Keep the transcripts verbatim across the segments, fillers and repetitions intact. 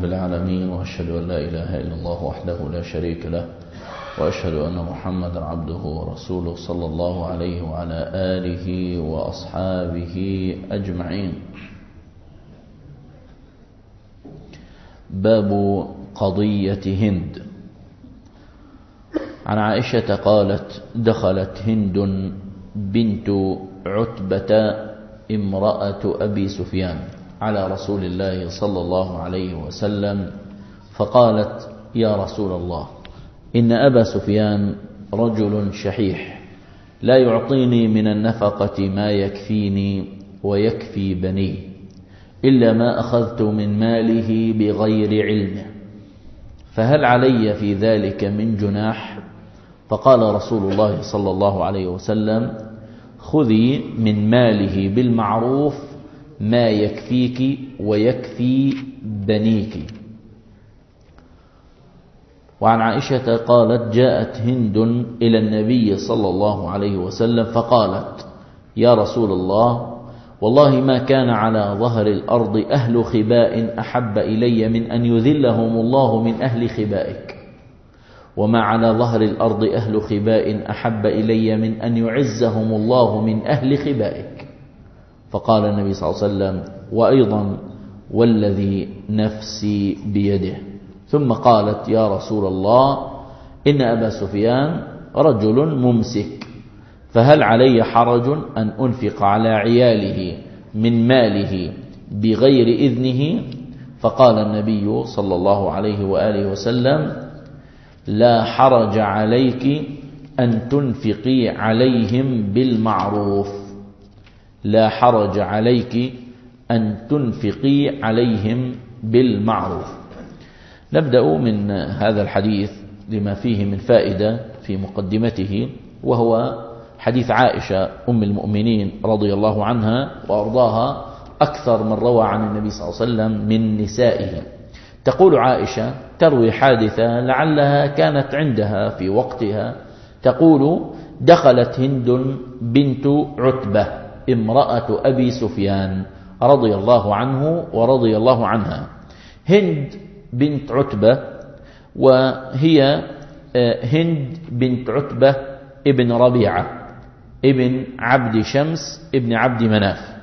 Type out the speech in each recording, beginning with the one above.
رب العالمين، وأشهد أن لا إله إلا الله وحده لا شريك له، وأشهد أن محمدا عبده ورسوله صلى الله عليه وعلى آله وأصحابه أجمعين. باب قضية هند. عن عائشة قالت: دخلت هند بنت عتبة امرأة أبي سفيان على رسول الله صلى الله عليه وسلم فقالت: يا رسول الله، إن أبا سفيان رجل شحيح لا يعطيني من النفقة ما يكفيني ويكفي بني إلا ما أخذت من ماله بغير علمه، فهل علي في ذلك من جناح؟ فقال رسول الله صلى الله عليه وسلم: خذي من ماله بالمعروف ما يكفيك ويكفي بنيك. وعن عائشة قالت: جاءت هند إلى النبي صلى الله عليه وسلم فقالت: يا رسول الله، والله ما كان على ظهر الأرض أهل خباء أحب إلي من أن يذلهم الله من أهل خبائك، وما على ظهر الأرض أهل خباء أحب إلي من أن يعزهم الله من أهل خبائك. فقال النبي صلى الله عليه وسلم: وأيضا والذي نفسي بيده. ثم قالت: يا رسول الله، إن أبا سفيان رجل ممسك، فهل علي حرج أن أنفق على عياله من ماله بغير إذنه؟ فقال النبي صلى الله عليه وآله وسلم: لا حرج عليك أن تنفقي عليهم بالمعروف، لا حرج عليك أن تنفقي عليهم بالمعروف. نبدأ من هذا الحديث لما فيه من فائدة في مقدمته، وهو حديث عائشة أم المؤمنين رضي الله عنها وأرضاها أكثر من روى عن النبي صلى الله عليه وسلم من نسائه. تقول عائشة تروي حادثة لعلها كانت عندها في وقتها، تقول: دخلت هند بنت عتبة امرأة أبي سفيان رضي الله عنه ورضي الله عنها. هند بنت عتبة، وهي هند بنت عتبة ابن ربيعة ابن عبد شمس ابن عبد مناف.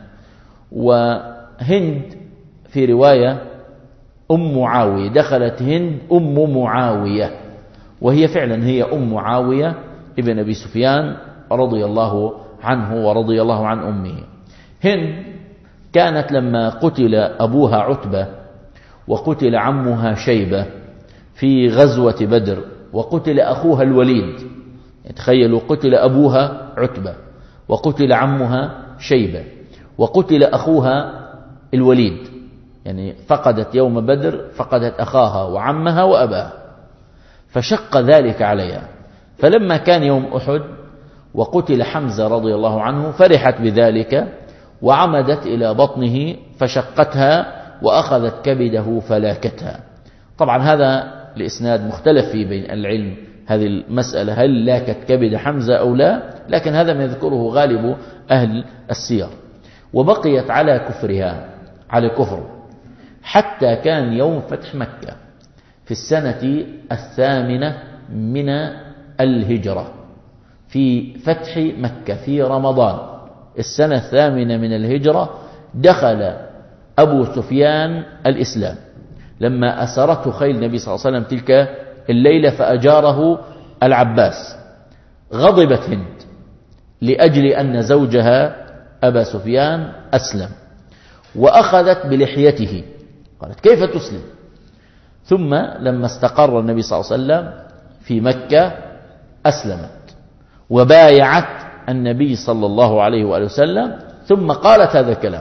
وهند في رواية أم معاوية، دخلت هند أم معاوية، وهي فعلا هي أم معاوية ابن أبي سفيان رضي الله عنه ورضي الله عن أمه. هند كانت لما قتل أبوها عتبة وقتل عمها شيبة في غزوة بدر وقتل أخوها الوليد، تخيلوا، قتل أبوها عتبة وقتل عمها شيبة وقتل أخوها الوليد، يعني فقدت يوم بدر فقدت أخاها وعمها وأباها، فشق ذلك عليها. فلما كان يوم أحد وقتل حمزة رضي الله عنه فرحت بذلك وعمدت إلى بطنه فشقتها وأخذت كبده فلاكتها. طبعا هذا الإسناد مختلف فيه بين العلم، هذه المسألة هل لاكت كبد حمزة أو لا، لكن هذا ما يذكره غالب أهل السير. وبقيت على كفرها، على كفر، حتى كان يوم فتح مكة في السنة الثامنة من الهجرة، في فتح مكة في رمضان السنة الثامنة من الهجرة، دخل أبو سفيان الإسلام لما أسرته خيل النبي صلى الله عليه وسلم تلك الليلة فأجاره العباس. غضبت هند لأجل أن زوجها أبا سفيان أسلم، وأخذت بلحيته، قالت: كيف تسلم؟ ثم لما استقر النبي صلى الله عليه وسلم في مكة أسلمت وبايعت النبي صلى الله عليه وآله وسلم، ثم قالت هذا الكلام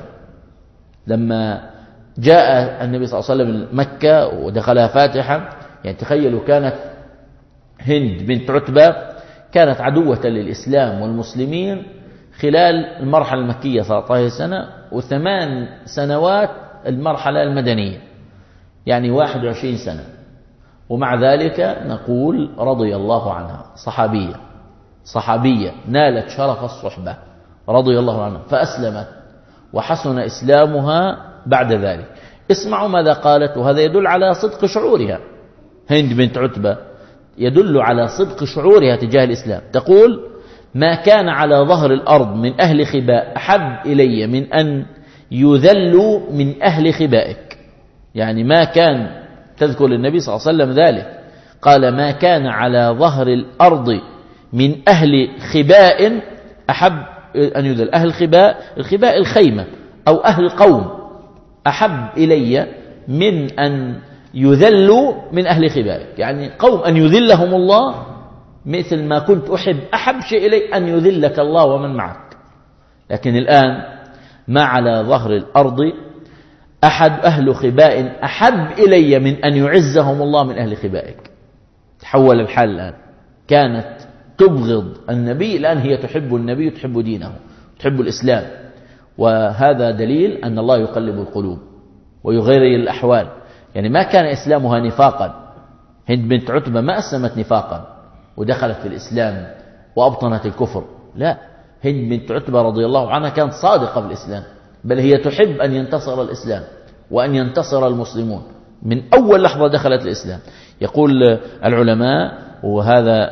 لما جاء النبي صلى الله عليه وسلم مكة ودخلها فاتحا. يعني تخيلوا، كانت هند بنت عتبة كانت عدوة للإسلام والمسلمين خلال المرحلة المكية ثلاثة عشر سنة، وثمان سنوات المرحلة المدنية، يعني واحد وعشرين سنة، ومع ذلك نقول رضي الله عنها، صحابية صحابية نالت شرف الصحبة رضي الله عنها، فأسلمت وحسن إسلامها بعد ذلك. اسمعوا ماذا قالت، وهذا يدل على صدق شعورها. هند بنت عتبة يدل على صدق شعورها تجاه الإسلام. تقول: ما كان على ظهر الأرض من أهل خباء أحب إلي من أن يذلوا من أهل خبائك. يعني ما كان، تذكر للنبي صلى الله عليه وسلم ذلك، قال: ما كان على ظهر الأرض من أهل خباء أحب أن يذل. أهل خباء، الخباء الخيمة أو أهل قوم، أحب إلي من أن يذلوا من أهل خبائك. يعني قوم أن يذلهم الله مثل ما كنت أحب أحب شيء إلي أن يذلك الله ومن معك. لكن الآن ما على ظهر الأرض أحد أهل خباء أحب إلي من أن يعزهم الله من أهل خبائك. تحول الحال الآن، كانت تبغض النبي، الآن هي تحب النبي، تحب دينه، تحب الإسلام. وهذا دليل أن الله يقلب القلوب ويغير الأحوال. يعني ما كان إسلامها نفاقا. هند بنت عتبة ما أسلمت نفاقا ودخلت في الإسلام وأبطنت الكفر، لا، هند بنت عتبة رضي الله عنها كانت صادقة في الإسلام، بل هي تحب أن ينتصر الإسلام وأن ينتصر المسلمون من أول لحظة دخلت الإسلام. يقول العلماء، وهذا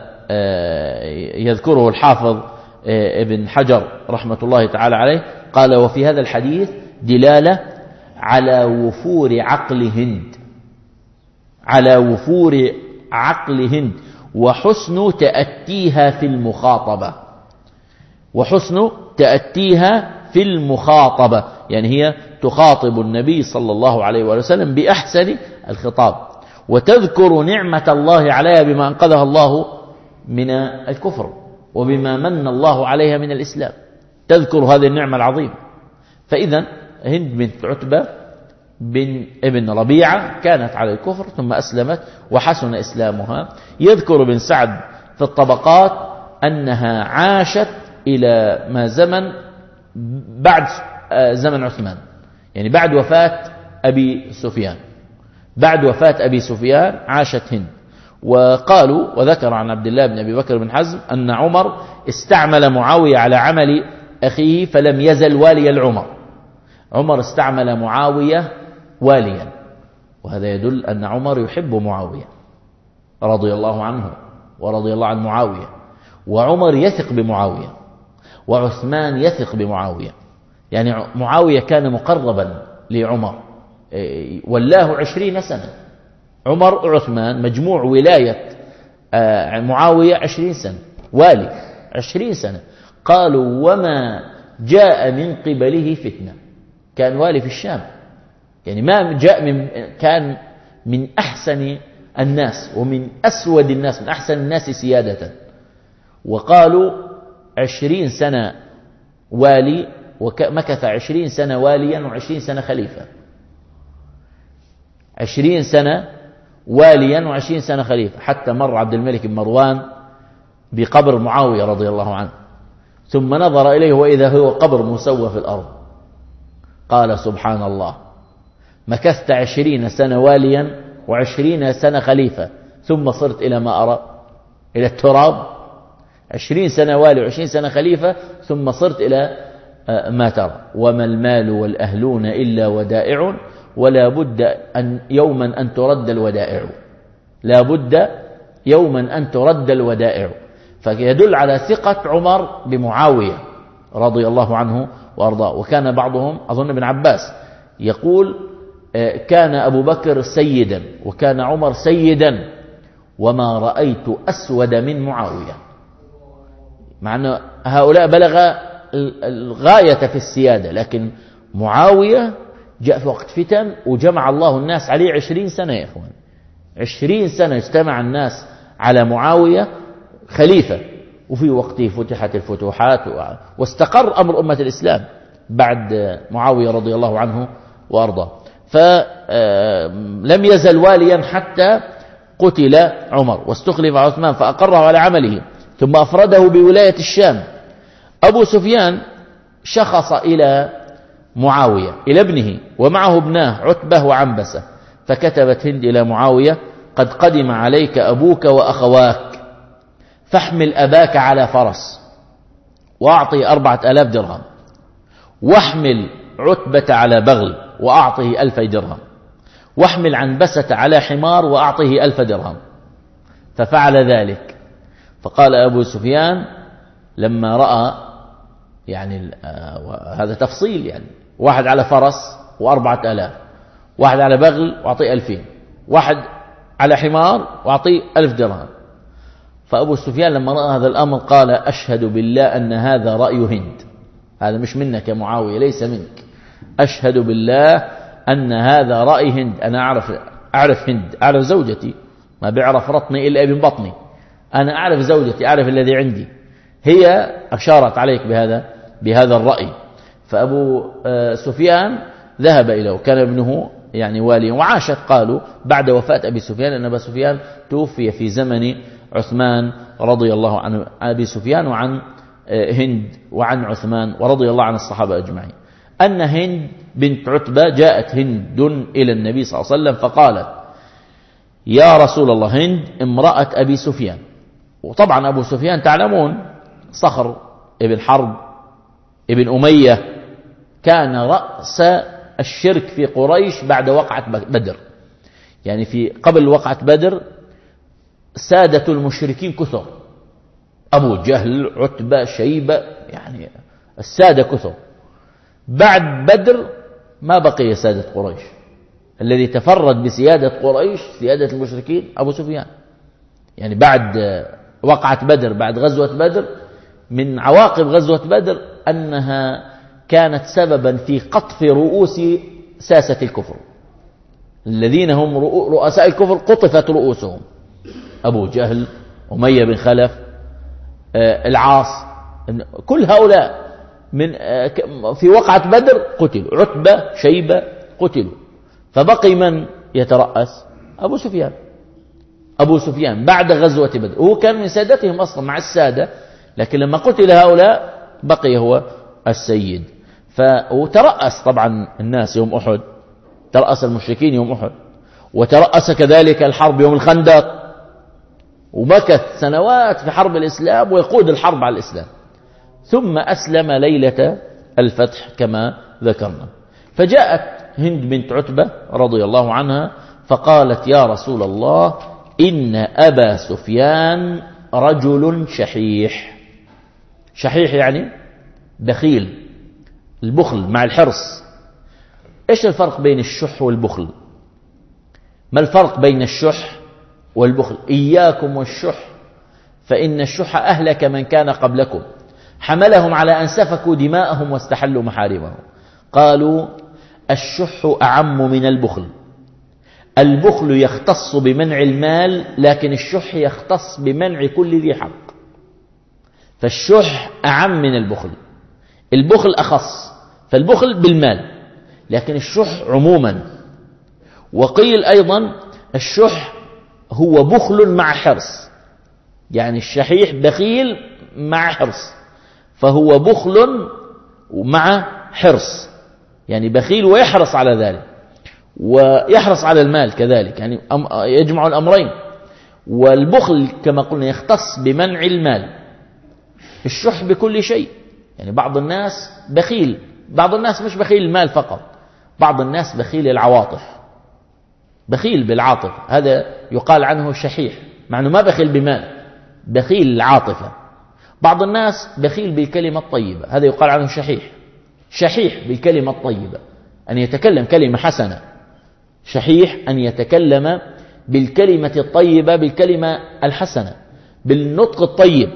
يذكره الحافظ ابن حجر رحمة الله تعالى عليه، قال: وفي هذا الحديث دلالة على وفور عقل هند، على وفور عقل هند وحسن تأتيها في المخاطبة، وحسن تأتيها في المخاطبة. يعني هي تخاطب النبي صلى الله عليه وسلم بأحسن الخطاب، وتذكر نعمة الله عليها بما أنقذها الله من الكفر وبما من الله عليها من الإسلام، تذكر هذه النعمة العظيمة. فإذا هند بنت عتبة بن ابن ربيعة كانت على الكفر ثم أسلمت وحسن إسلامها. يذكر بن سعد في الطبقات أنها عاشت إلى ما زمن بعد زمن عثمان، يعني بعد وفاة أبي سفيان، بعد وفاة أبي سفيان عاشت هند. وقالوا، وذكر عن عبد الله بن أبي بكر بن حزم أن عمر استعمل معاوية على عمل أخيه فلم يزل واليا العمر. عمر استعمل معاوية واليا، وهذا يدل أن عمر يحب معاوية رضي الله عنه ورضي الله عن معاوية، وعمر يثق بمعاوية، وعثمان يثق بمعاوية. يعني معاوية كان مقربا لعمر، ولاه عشرين سنة. عمر وعثمان مجموع ولاية معاوية عشرين سنة، والي عشرين سنة. قالوا: وما جاء من قبله فتنة. كان والي في الشام، يعني ما جاء من، كان من أحسن الناس ومن أسود الناس، من أحسن الناس سيادة. وقالوا عشرين سنة والي، ومكث عشرين سنة واليا وعشرين سنة خليفة، عشرين سنة واليا وعشرين سنة خليفة، حتى مر عبد الملك بن مروان بقبر معاوية رضي الله عنه، ثم نظر إليه وإذا هو قبر مسوى في الأرض. قال: سبحان الله، مكثت عشرين سنة واليا وعشرين سنة خليفة ثم صرت إلى ما أرى، إلى التراب. عشرين سنة والي وعشرين سنة خليفة ثم صرت إلى ما ترى. وما المال والأهلون إلا ودائع، ولا بد أن يوما أن ترد الودائع، لا بد يوما أن ترد الودائع. فيدل على ثقة عمر بمعاوية رضي الله عنه وأرضاه. وكان بعضهم، أظن ابن عباس، يقول: كان أبو بكر سيدا وكان عمر سيدا وما رأيت أسود من معاوية. مع أن هؤلاء بلغ الغاية في السيادة، لكن معاوية جاء في وقت فتن وجمع الله الناس عليه عشرين سنة. يا إخوان، عشرين سنة اجتمع الناس على معاوية خليفة، وفي وقته فتحت الفتوحات واستقر أمر أمة الإسلام بعد معاوية رضي الله عنه وأرضاه. فلم يزل واليا حتى قتل عمر، واستخلف عثمان فأقره على عمله، ثم أفرده بولاية الشام. أبو سفيان شخص إلى معاوية، إلى ابنه، ومعه ابناه عتبة وعنبسة، فكتبت هند إلى معاوية: قد قدم عليك أبوك وأخواك، فاحمل أباك على فرس وأعطي أربعة آلاف درهم، واحمل عتبة على بغل وأعطه ألفي درهم. واحمل عنبسة على حمار وأعطه ألف درهم. ففعل ذلك. فقال أبو سفيان لما رأى يعني هذا تفصيل، يعني واحد على فرس وأربعة آلاف، واحد على بغل وأعطيه ألفين، واحد على حمار وأعطيه ألف درهم. فأبو سفيان لما رأى هذا الأمر قال أشهد بالله أن هذا رأي هند، هذا مش منك يا معاوية، ليس منك، أشهد بالله أن هذا رأي هند. أنا أعرف أعرف هند، أعرف زوجتي، ما بيعرف رطني إلا ابن بطني، أنا أعرف زوجتي، أعرف الذي عندي، هي أشارت عليك بهذا بهذا الرأي. فأبو سفيان ذهب إليه، وكان ابنه يعني واليا، وعاشت قالوا بعد وفاة أبي سفيان، أن أبا سفيان توفي في زمن عثمان رضي الله عن أبي سفيان وعن هند وعن عثمان ورضي الله عن الصحابة أجمعين. أن هند بنت عتبة جاءت هند إلى النبي صلى الله عليه وسلم فقالت يا رسول الله، هند امرأة أبي سفيان. وطبعا أبو سفيان تعلمون صخر ابن حرب ابن أمية، كان رأس الشرك في قريش بعد وقعة بدر، يعني في قبل وقعة بدر سادة المشركين كثر، أبو جهل عتبة شيبة، يعني السادة كثر. بعد بدر ما بقي سادة قريش، الذي تفرد بسيادة قريش سيادة المشركين أبو سفيان. يعني بعد وقعة بدر، بعد غزوة بدر، من عواقب غزوة بدر أنها كانت سببا في قطف رؤوس ساسة الكفر، الذين هم رؤساء الكفر قطفت رؤوسهم، أبو جهل، أمية بن خلف، العاص، كل هؤلاء من في وقعة بدر قتلوا، عتبة شيبة قتلوا. فبقي من يترأس؟ أبو سفيان. أبو سفيان بعد غزوة بدر، هو كان من سادتهم أصلا مع السادة، لكن لما قتل هؤلاء بقي هو السيد. وترأس طبعا الناس يوم أحد، ترأس المشركين يوم أحد، وترأس كذلك الحرب يوم الخندق، ومكث سنوات في حرب الإسلام ويقود الحرب على الإسلام، ثم أسلم ليلة الفتح كما ذكرنا. فجاءت هند بنت عتبة رضي الله عنها فقالت يا رسول الله، إن أبا سفيان رجل شحيح. شحيح يعني بخيل، البخل مع الحرص. إيش الفرق بين الشح والبخل؟ ما الفرق بين الشح والبخل؟ إياكم والشح، فإن الشح أهلك من كان قبلكم، حملهم على أن سفكوا دماءهم واستحلوا محارمهم. قالوا الشح أعم من البخل، البخل يختص بمنع المال، لكن الشح يختص بمنع كل ذي حق. فالشح أعم من البخل، البخل أخص، فالبخل بالمال، لكن الشح عموما. وقيل أيضا الشح هو بخل مع حرص، يعني الشحيح بخيل مع حرص، فهو بخل مع حرص، يعني بخيل ويحرص على ذلك، ويحرص على المال كذلك، يعني يجمع الأمرين. والبخل كما قلنا يختص بمنع المال، الشح بكل شيء. يعني بعض الناس بخيل، بعض الناس مش بخيل المال فقط، بعض الناس بخيل العواطف، بخيل بالعاطفة، هذا يقال عنه شحيح، مع أنه ما بخيل بمال، بخيل العاطفة. بعض الناس بخيل بالكلمة الطيبة، هذا يقال عنه شحيح. شحيح بالكلمة الطيبة، أن يتكلم كلمة حسنة. شحيح أن يتكلم بالكلمة الطيبة، بالكلمة الحسنة، بالنطق الطيب،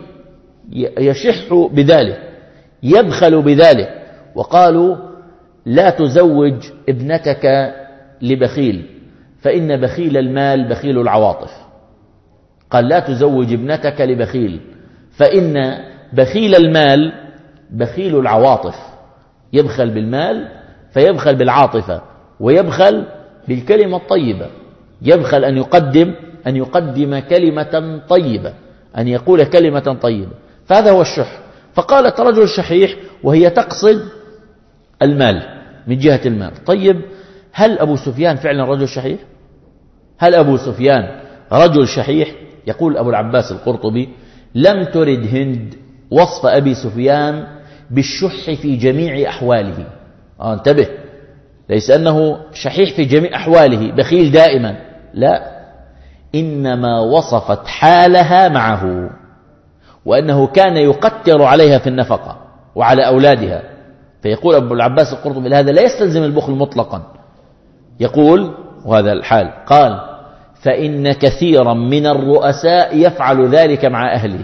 يشح بذلك، يبخل بذلك. وقالوا لا تزوج ابنتك لبخيل، فإن بخيل المال بخيل العواطف. قال لا تزوج ابنتك لبخيل، فإن بخيل المال بخيل العواطف، يبخل بالمال فيبخل بالعاطفة، ويبخل بالكلمة الطيبة، يبخل أن يقدم أن يقدم كلمة طيبة، أن يقول كلمة طيبة، فهذا هو الشح. فقالت رجل شحيح وهي تقصد المال من جهة المال. طيب، هل أبو سفيان فعلا رجل شحيح؟ هل أبو سفيان رجل شحيح؟ يقول أبو العباس القرطبي لم ترد هند وصف أبي سفيان بالشح في جميع أحواله. آه انتبه، ليس أنه شحيح في جميع أحواله بخيل دائما، لا، إنما وصفت حالها معه، وأنه كان يقتر عليها في النفقة وعلى أولادها. فيقول أبو العباس القرطبي هذا لا يستلزم البخل مطلقا، يقول وهذا الحال، قال فإن كثيرا من الرؤساء يفعل ذلك مع أهله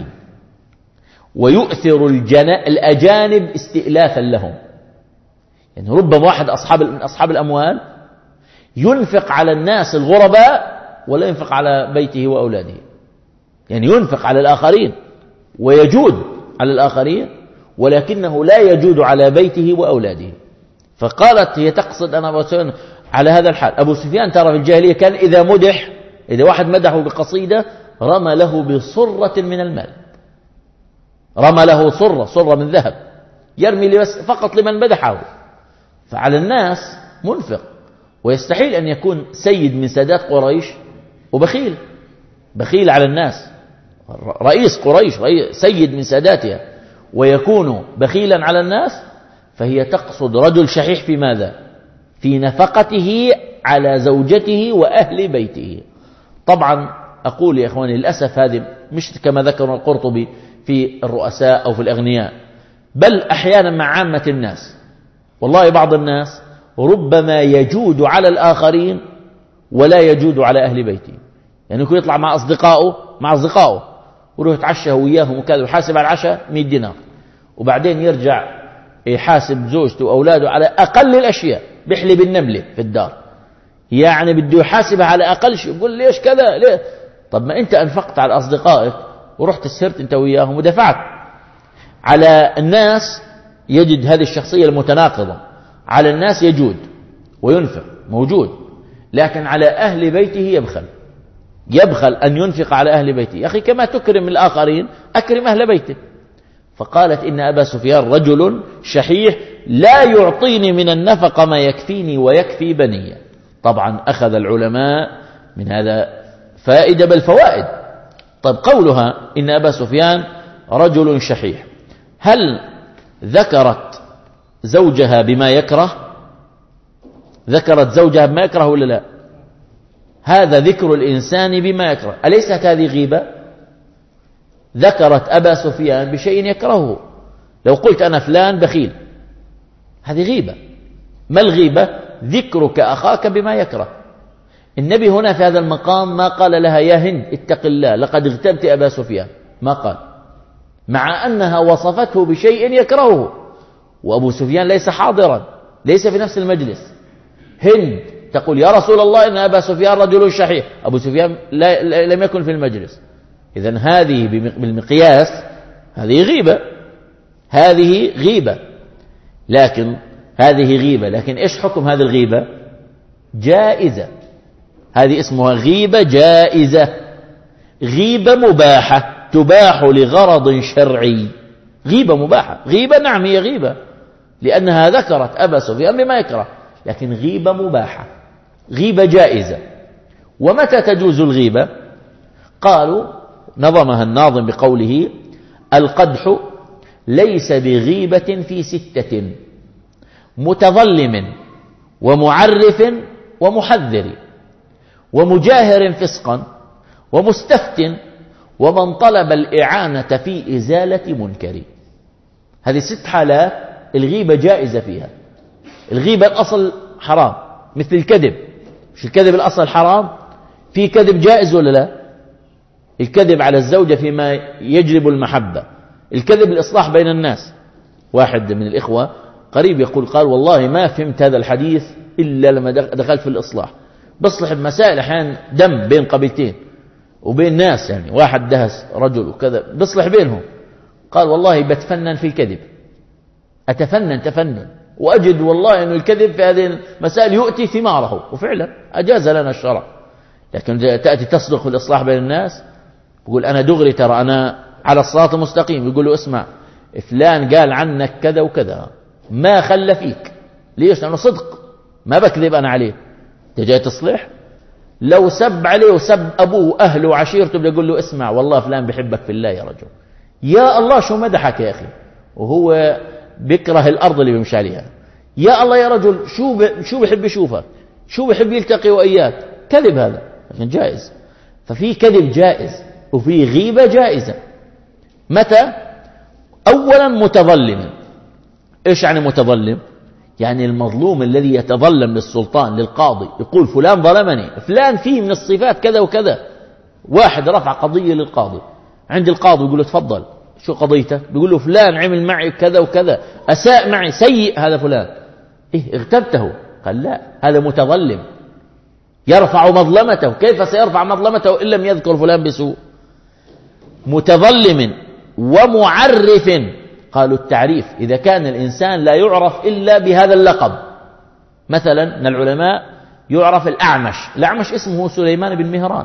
ويؤثر الأجانب استئلافا لهم. يعني ربما واحد أصحاب من أصحاب الأموال ينفق على الناس الغرباء ولا ينفق على بيته وأولاده، يعني ينفق على الآخرين ويجود على الآخرين، ولكنه لا يجود على بيته وأولاده. فقالت هي تقصد أنا أبو سفيان على هذا الحال. أبو سفيان ترى في الجاهلية كان إذا مدح، إذا واحد مدحه بقصيدة رمى له بصرة من المال، رمى له صرة صرة من ذهب يرمي بس فقط لمن مدحه. فعلى الناس منفق، ويستحيل أن يكون سيد من سادات قريش وبخيل، بخيل على الناس، رئيس قريش رئيس سيد من ساداتها ويكون بخيلا على الناس. فهي تقصد رجل شحيح في ماذا؟ في نفقته على زوجته وأهل بيته. طبعا أقول يا إخواني للأسف هذه مش كما ذكر القرطبي في الرؤساء أو في الأغنياء، بل أحيانا مع عامة الناس. والله بعض الناس ربما يجود على الآخرين ولا يجود على أهل بيته، يعني يكون يطلع مع أصدقائه مع أصدقائه ويروح يتعشى وياهم وكذا ويحاسب على العشاء مئة دينار، وبعدين يرجع يحاسب زوجته وأولاده على أقل الأشياء، بيحلب النملة في الدار، يعني بده يحاسبها على أقل شيء. يقول ليش كذا ليه؟ طب ما أنت أنفقت على أصدقائك ورحت سهرت أنت وياهم ودفعت. على الناس يجد هذه الشخصية المتناقضة، على الناس يجود وينفق موجود، لكن على أهل بيته يبخل، يبخل أن ينفق على أهل بيته. يا أخي كما تكرم الآخرين أكرم أهل بيته. فقالت إن أبا سفيان رجل شحيح لا يعطيني من النفقة ما يكفيني ويكفي بني. طبعا أخذ العلماء من هذا فائدة بل فوائد. طيب قولها إن أبا سفيان رجل شحيح، هل ذكرت زوجها بما يكره؟ ذكرت زوجها بما يكره ولا لا؟ هذا ذكر الإنسان بما يكره، أليست هذه غيبة؟ ذكرت أبا سفيان بشيء يكرهه. لو قلت أنا فلان بخيل هذه غيبة. ما الغيبة؟ ذكرك أخاك بما يكره. النبي هنا في هذا المقام ما قال لها يا هند اتق الله لقد اغتبت أبا سفيان، ما قال، مع أنها وصفته بشيء يكرهه، وأبو سفيان ليس حاضرا، ليس في نفس المجلس. هند تقول يا رسول الله إن أبا سفيان رجل شحيح، أبو سفيان لا لم يكن في المجلس. إذن هذه بالمقياس هذه غيبة، هذه غيبة، لكن هذه غيبة، لكن إيش حكم هذه الغيبة؟ جائزة. هذه اسمها غيبة جائزة، غيبة مباحة تباح لغرض شرعي. غيبة مباحة، غيبة نعم هي غيبة لأنها ذكرت أبا سفيان بما يكره، لكن غيبة مباحة، غيبة جائزة. ومتى تجوز الغيبة؟ قالوا نظمها الناظم بقوله القدح ليس بغيبة في ستة متظلم ومعرف ومحذر ومجاهر فسقا ومستفت ومن طلب الإعانة في إزالة منكر. هذه ست حالات الغيبة جائزة فيها. الغيبة الأصل حرام مثل الكذب، مش الكذب الأصل حرام؟ في كذب جائز ولا لا؟ الكذب على الزوجة فيما يجلب المحبة، الكذب الإصلاح بين الناس. واحد من الإخوة قريب يقول قال والله ما فهمت هذا الحديث إلا لما دخلت في الإصلاح، بصلح بمسائل أحيانا دم بين قبيلتين وبين ناس، يعني واحد دهس رجل وكذا بصلح بينهم. قال والله بتفنن في الكذب، أتفنن تفنن، وأجد والله أن الكذب في هذه المسائل يؤتي ثماره، وفعلا أجاز لنا الشرع. لكن تأتي تصدق في الإصلاح بين الناس، يقول أنا دغري ترى أنا على الصراط المستقيم، يقول له اسمع فلان قال عنك كذا وكذا ما خلى فيك، ليش؟ لأنه صدق ما بكذب أنا عليه. تجي تصلح، لو سب عليه وسب أبوه وأهله وعشيرته بيقول له اسمع والله فلان بيحبك في الله يا رجل، يا الله شو مدحك يا أخي، وهو بيكره الأرض اللي بيمشي عليها. يا الله يا رجل شو ب... شو بحب يشوفك، شو بحب يلتقي وإياك. كذب هذا، لكن جائز. ففي كذب جائز وفي غيبة جائزة. متى؟ أولا متظلما. إيش يعني متظلم؟ يعني المظلوم الذي يتظلم للسلطان للقاضي، يقول فلان ظلمني، فلان فيه من الصفات كذا وكذا. واحد رفع قضية للقاضي، عند القاضي يقول له تفضل شو قضيتك؟ بيقول له فلان عمل معي كذا وكذا، أساء معي، سيء هذا فلان. إيه اغتبته؟ قال لا، هذا متظلم يرفع مظلمته. كيف سيرفع مظلمته إن لم يذكر فلان بسوء؟ متظلم ومعرف. قالوا التعريف إذا كان الإنسان لا يعرف إلا بهذا اللقب. مثلا من العلماء يعرف الأعمش، الأعمش اسمه سليمان بن مهران،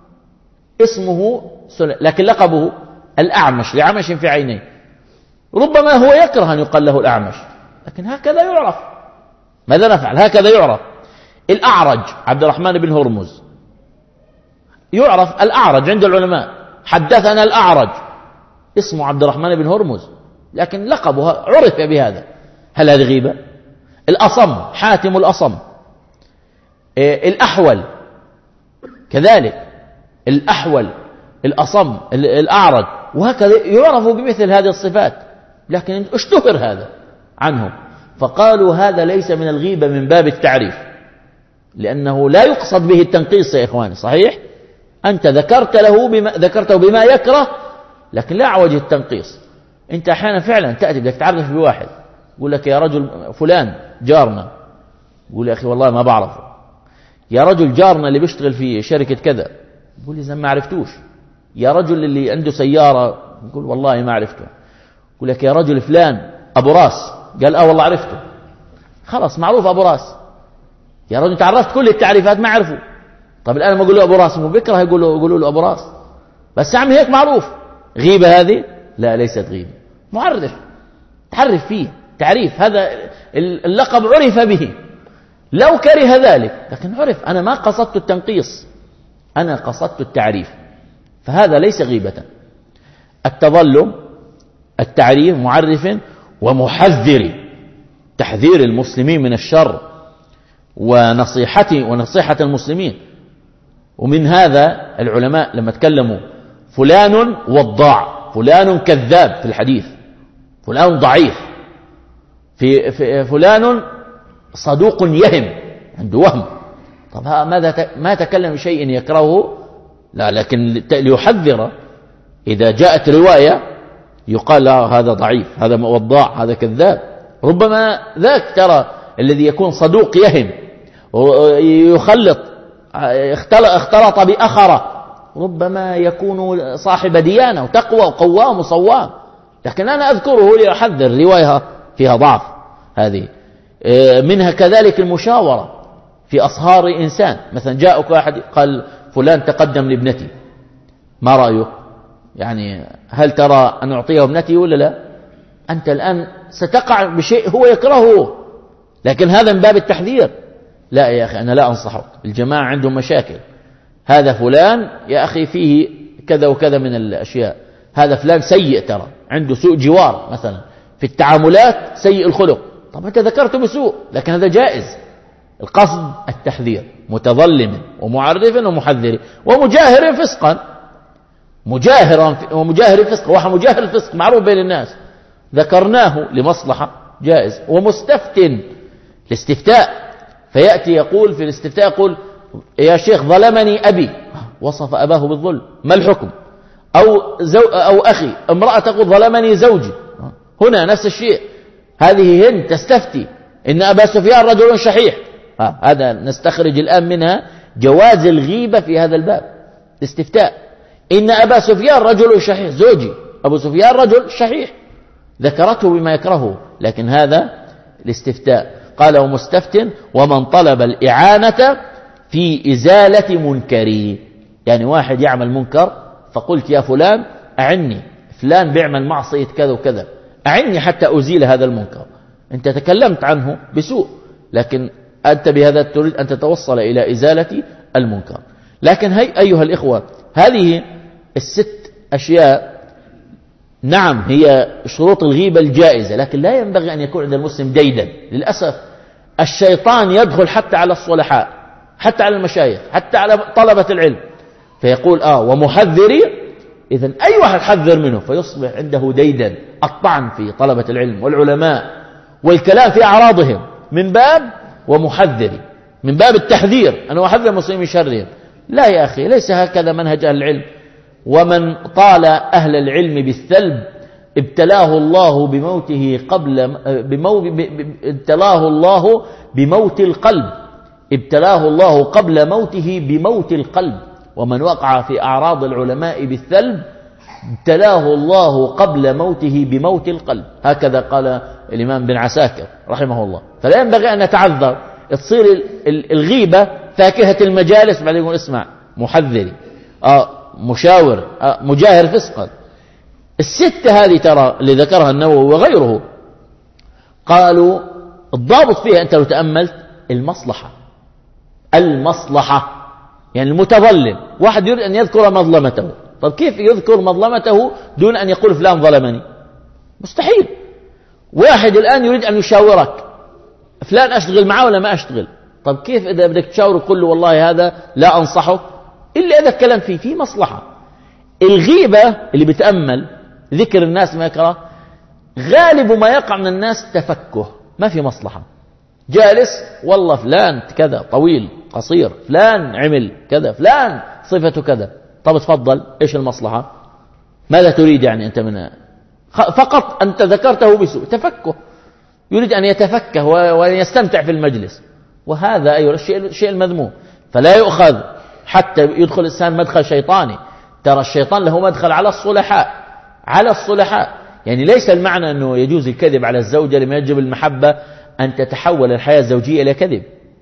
اسمه سل... لكن لقبه الأعمش لعمش في عينيه. ربما هو يكره أن يقال له الأعمش، لكن هكذا يعرف. ماذا نفعل؟ هكذا يعرف. الأعرج عبد الرحمن بن هرمز، يعرف الأعرج عند العلماء، حدثنا الأعرج، اسمه عبد الرحمن بن هرمز، لكن لقبه عرف بهذا. هل هذه غيبة؟ الأصم حاتم الأصم. الأحول كذلك، الأحول الأصم الأعرج، وهكذا يعرف بمثل هذه الصفات، لكن اشتهر هذا عنهم. فقالوا هذا ليس من الغيبة من باب التعريف، لأنه لا يقصد به التنقيص يا إخواني. صحيح أنت ذكرت له بما ذكرته بما يكره، لكن لا على وجه التنقيص. أنت أحيانا فعلا تأتي بدك تعرف بواحد، يقول لك يا رجل فلان جارنا، يقول يا أخي والله ما بعرفه. يا رجل جارنا اللي بيشتغل في شركة كذا، يقول إذا ما عرفتوش. يا رجل اللي عنده سيارة، يقول والله ما عرفته. يقول لك يا رجل فلان أبو راس، قال آه والله عرفته. خلاص معروف أبو راس. يا رجل تعرفت كل التعريفات ما عرفوا. طب الآن ما أقول له أبو راس، مو بكره يقولوا يقولوا له أبو راس، بس عم هيك معروف. غيبة هذه؟ لا، ليست غيبة. معرف، تعرف فيه تعريف، هذا اللقب عرف به. لو كره ذلك، لكن عرف. أنا ما قصدت التنقيص، أنا قصدت التعريف، فهذا ليس غيبة. التظلم التعريف معرف ومحذر، تحذير المسلمين من الشر ونصيحته ونصيحة المسلمين. ومن هذا العلماء لما تكلموا فلان وضاع، فلان كذاب في الحديث، فلان ضعيف، في, في فلان صدوق يهم، عنده وهم. طب ماذا ما تكلم بشيء يكرهه؟ لا، لكن ليحذر. إذا جاءت رواية يقال لا هذا ضعيف، هذا وضاع، هذا كذاب. ربما ذاك ترى الذي يكون صدوق يهم ويخلط، اختلط بأخرة، ربما يكون صاحب ديانة وتقوى وقوام وصوام، لكن أنا أذكره لأحذر رواية فيها ضعف. هذه منها كذلك المشاورة في أصهار إنسان. مثلا جاءك واحد قال فلان تقدم لابنتي، ما رأيك؟ يعني هل ترى أن أعطيه ابنتي ولا لا؟ أنت الآن ستقع بشيء هو يكرهه، لكن هذا من باب التحذير. لا يا أخي أنا لا أنصحك، الجماعة عندهم مشاكل، هذا فلان يا أخي فيه كذا وكذا من الأشياء، هذا فلان سيء ترى، عنده سوء جوار مثلا، في التعاملات سيء الخلق. طب أنت ذكرته بسوء، لكن هذا جائز. القصد التحذير، متظلم ومعرف ومحذر ومجاهر فسقا. مجاهرا ومجاهر فسق، واحد مجاهر فسق معروف بين الناس، ذكرناه لمصلحة جائز. ومستفتن، الاستفتاء، فيأتي يقول في الاستفتاء يقول يا شيخ ظلمني أبي، وصف أباه بالظلم، ما الحكم؟ أو, زو أو أخي، امرأة تقول ظلمني زوجي، هنا نفس الشيء. هذه هند تستفتي إن أبا سفيان رجل شحيح، هذا نستخرج الآن منها جواز الغيبة في هذا الباب. الاستفتاء، إن أبا سفيان رجل شحيح، زوجي أبو سفيان رجل شحيح، ذكرته بما يكرهه، لكن هذا الاستفتاء. قال ومستفتن ومن طلب الإعانة في إزالة منكري، يعني واحد يعمل منكر فقلت يا فلان أعني، فلان بيعمل معصية كذا وكذا، أعني حتى أزيل هذا المنكر. أنت تكلمت عنه بسوء، لكن أنت بهذا تريد أن تتوصل إلى إزالة المنكر. لكن هي أيها الإخوة، هذه الست أشياء نعم هي شروط الغيبة الجائزة، لكن لا ينبغي أن يكون عند المسلم ديدا. للأسف الشيطان يدخل حتى على الصلحاء، حتى على المشايخ، حتى على طلبة العلم، فيقول آه ومحذري، إذن أي واحد حذر منه فيصبح عنده ديدا، الطعن في طلبة العلم والعلماء والكلام في أعراضهم من باب ومحذري، من باب التحذير، أنا أحذر المسلمين من شرهم. لا يا أخي، ليس هكذا منهج أهل العلم. ومن طال أهل العلم بالثلب ابتلاه الله بموته قبل بمو... ابتلاه الله بموت القلب، ابتلاه الله قبل موته بموت القلب. ومن وقع في أعراض العلماء بالثلب ابتلاه الله قبل موته بموت القلب، هكذا قال الإمام بن عساكر رحمه الله. فلا ينبغي أن نتعذر، تصير الغيبة فاكهة المجالس، بعدين يقول اسمع محذري، آه مشاور، آه مجاهر فسقا. الستة هذه ترى اللي ذكرها النووي وغيره قالوا الضابط فيها أنت لو تأملت المصلحة، المصلحة يعني المتظلم، واحد يريد أن يذكر مظلمته، طب كيف يذكر مظلمته دون أن يقول فلان ظلمني؟ مستحيل. واحد الآن يريد أن يشاورك، فلان أشتغل معه ولا ما أشتغل؟ طب كيف إذا بدك تشاوره قل له والله هذا لا أنصحه إلا إذا الكلام فيه فيه مصلحة. الغيبة اللي بتأمل ذكر الناس ما يكره، غالب ما يقع من الناس تفكه، ما في مصلحة. جالس والله فلان كذا طويل قصير، فلان عمل كذا، فلان صفته كذا، طب تفضل إيش المصلحة؟ ماذا تريد يعني أنت منها؟ فقط أنت ذكرته بسوء، تفكه، يريد أن يتفكه وأن يستمتع في المجلس، وهذا أيها الشيء الشيء المذموم. فلا يؤخذ حتى يدخل الإنسان مدخل شيطاني. ترى الشيطان له مدخل على الصلحاء، على الصلحاء. يعني ليس المعنى أنه يجوز الكذب على الزوجة لما يجب المحبة أن تتحول الحياة الزوجية إلى كذب.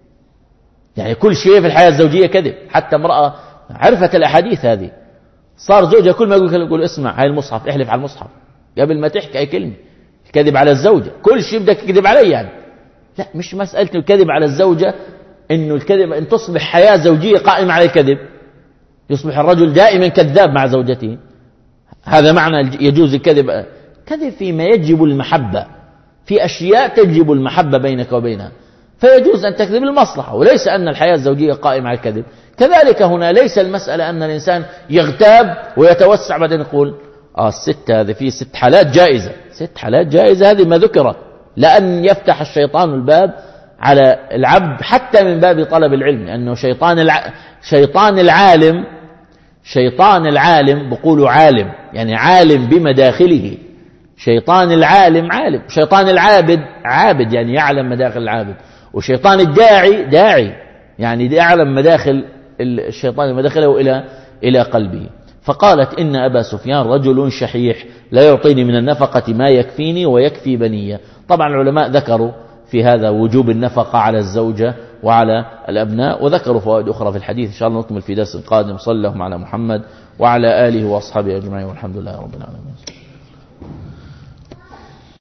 يعني كل شيء في الحياة الزوجية كذب. حتى امرأة عرفت الأحاديث هذه، صار زوجها كل ما يقول يقول اسمع هاي المصحف، احلف على المصحف قبل ما تحكي أي كلمة. الكذب على الزوجة كل شيء بدك تكذب عليه يعني. لا، مش مسألة الكذب على الزوجة، إنه الكذب أن تصبح حياة زوجية قائمة على الكذب، يصبح الرجل دائما كذاب مع زوجته، هذا معنى يجوز الكذب. كذب فيما يجب المحبة، في أشياء تجب المحبة بينك وبينها، فيجوز أن تكذب المصلحة، وليس أن الحياة الزوجية قائمة على الكذب. كذلك هنا ليس المسألة أن الإنسان يغتاب ويتوسع بعدين يقول آه الست هذه في ست حالات جائزة، ست حالات جائزة هذه ما ذكرت، لأن يفتح الشيطان الباب على العبد حتى من باب طلب العلم، لأنه شيطان الع... شيطان العالم شيطان العالم بقولوا عالم يعني عالم بمداخله، شيطان العالم عالم، شيطان العابد عابد يعني يعلم مداخل العابد، وشيطان الداعي داعي يعني يعلم مداخل الشيطان مداخله إلى إلى قلبه. فقالت إن أبا سفيان رجل شحيح لا يعطيني من النفقة ما يكفيني ويكفي بنية. طبعا العلماء ذكروا في هذا وجوب النفقة على الزوجة وعلى الأبناء، وذكروا فوائد أخرى في الحديث. إن شاء الله نكمل في درس قادم. صلى الله على محمد وعلى آله وأصحابه أجمعين، والحمد لله رب العالمين.